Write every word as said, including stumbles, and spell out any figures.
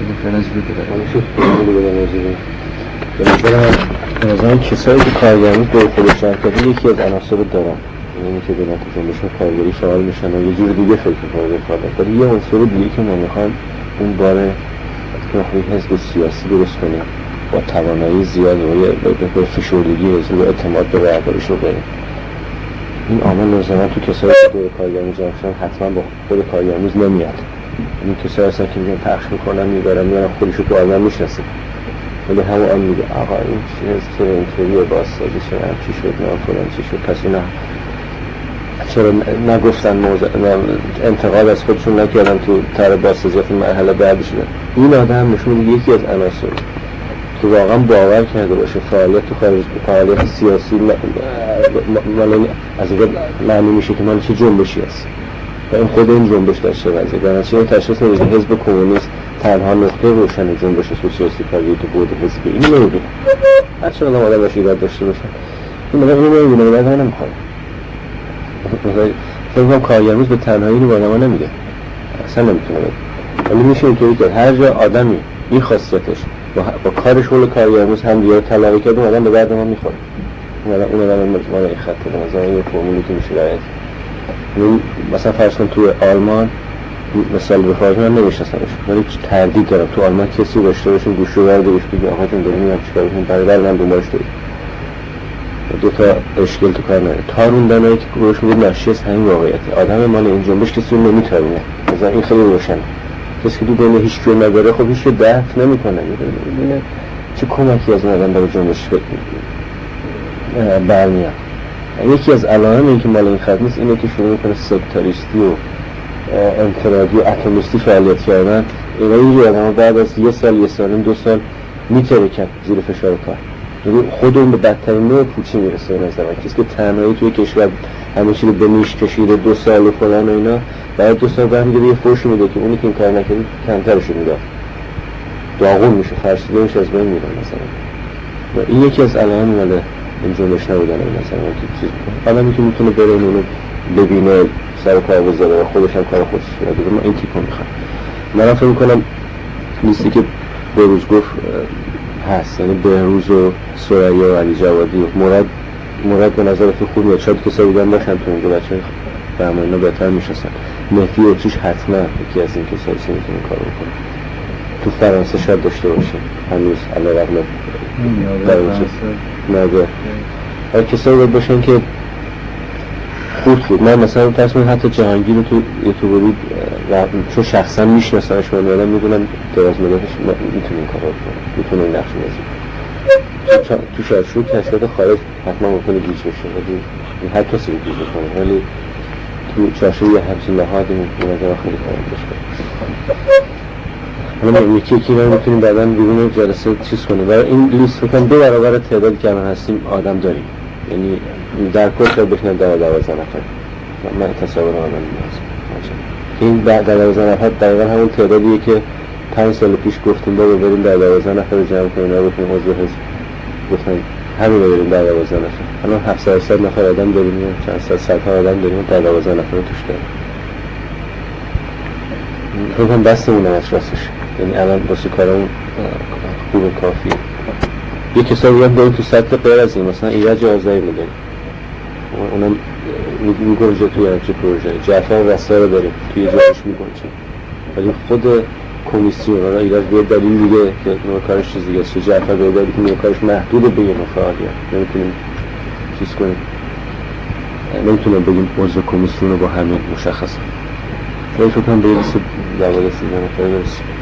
فرنج بده همیشه خیلی بده موضوعی به نظرم به نظرم کسایی که کارگرمی به خودش کرده یکی از عناصر دارن، یعنی که به نتیجه میشن کارگری شامل میشن و یه جور دیگه فکر میکنه به کار، ولی یه عنصر دیگه که ما میخوایم اون باره که خیلی حزب سیاسی درست کنیم با توانایی زیاد و به فشردگی حزب و اعتماد به رهبرش رو بریم. این عامل لزوما تو کسایی که دور کارگرمی جمع شدن حتما با خود کارگرمیز نمیاد. این کسایی هستن که میگن پخش میکنن میبرن میارن خودشو تو آدم میشناسه، ولی همون آن میگه آقا این چیز چرا اینطوریه بازسازی چرا چی شد نه فلان چی شد پس اینا چرا نگفتن موضوع انتقاد از خودشون نکردن تو طرح بازسازی مرحله بعدی شدن. این آدم نشون میده یکی از عناصر که واقعا باور کرده باشه فعالیت تو خارج فعالیت سیاسی مال از این معنی میشه که مال چه جنبشی هست و این خود این جنبش در چه وضعیه. بنابراین تشخیص نمیده حزب کمونیست تنها نقطه روشن جنبش سوسیالیستی کاری تو بود حزب اینو نمیدونه. هر چقدر آدم باشه ایراد داشته باشه این مدام اینو نمیدونه بعد من نمیخواد. فکر کنم کارگرمیز به تنهایی اینو با آدم نمیده اصلا نمیتونه بده، ولی میشه اینطوری که هر جا آدمی این خاصیتش با, با کارش حول کارگرمیز هم دیگه تلاقی کرد اون آدم به بعد ما میخوره. اون آدم اون آدم مجموعه این خط به نظر این فرمولی که میشه رعایت. مثلا فرض کن تو آلمان مثال بخواهیم من نمیشناسمش ولی تردید دارم تو آلمان کسی داشته باشیم گوشو ورده بهش بگی آقا جون داریم میام چیکار کنیم برادر من دنبالش داریم دو تا اشکال تو کار نداره. تاروندنایی که روش میگه ناشی از همین واقعیته. آدم مال این جنبش کسی رو نمیتارونه مثلا این خیلی روشنه. کسی که تو دنیا هیچ کیو نداره خب هیچ دفع نمیکنه میدونه چه کمکی از اون آدم برای جنبش برمیاد. یکی از علائم این که مال این خط نیست اینه که شروع میکنه سکتاریستی و انفرادی و اتمیستی فعالیت کردن. اینا اینجوری آدم بعد از یه سال یه سال دو سال میترکن زیر فشار کار، خود اون به بدترین نوع پوچی میرسه. به نظر من کسی که تنهایی توی کشور همه چی رو به نیش کشیده دو سال و فلان و اینا بعد دو سال برمیگرده یه فوش میده که اونی که این کار نکرده کمترشو میده داغون میشه فرشیده میشه از بین میره مثلا. و این یکی از علائم مال این جنبش نبودن مثلا که چیز آدمی که میتونه بره اونو ببینه سر کار بذاره و خودش هم کار خودش بده. ما این تیپو میخوام. من فکر میکنم لیستی که بهروز گفت هست، یعنی بهروز و ثریا و علی جوادی و مراد مراد به نظر تو خوب میاد. شاید کسایی بودن باشن تو اونجا بچه فهمه اینا بهتر میشناسن. مهدی اتریش حتما یکی از این کسایی که میتونه کار بکنه. تو فرانسه شاید داشته باشه هنوز علی رغم نده هر کسایی باید باشن که خوب بود. من مثلا تصمیم حتی جهانگیر رو تو یوتیوبری چون شخصا میشناسمش و میادم میدونم دراز مدتش میتونه این کار رو کنه میتونه این نقش بازی. تو شاید شروع کشفیات خارج حتما ممکنه گیج بشه ولی هر کسی رو گیج بکنه ولی تو چارچوب یه همچین نهادی ممکنه نظر خیلی کار بشه. حالا ما یکی یکی رو میتونیم بعدا بیرون جلسه چیز کنیم. برای این لیست رو کنم دو برابر تعدادی که من هستیم آدم داریم، یعنی در کل شاید بشنن در دوازده نفر. من تصور آدم نیست این در دوازده نفر دقیقا همون تعدادیه که پنج سال پیش گفتیم با بریم در دوازده نفر جمع کنیم و گفتیم حضور حزب گفتن همین رو بریم در دوازده نفر. الان هفتصد هشتصد نفر آدم داریم چند صد صدها آدم داریم در دوازده نفر توش داریم. فکر کنم بستمون از راستش یعنی الان واسه کارمون خوب و کافیه. یه کسایی هم داریم تو سطح غیر از این مثلا ایرج آذری رو داریم اونم میگنجه توی همچه پروژه. جعفر رسا رو داریم توی جایش میگنجه ولی خود کمیسیون را ایرج به دلیل دیگه که نوع کارش چیز دیگه است. جعفر به دلیل که نوع کارش محدود به یه فعالیت نمیتونیم چیز کنیم نمیتونم بگیم عضو کمیسیون رو با همین مشخصه. فکر کنم به یه لیست دوازده سیزده نفر برسیم.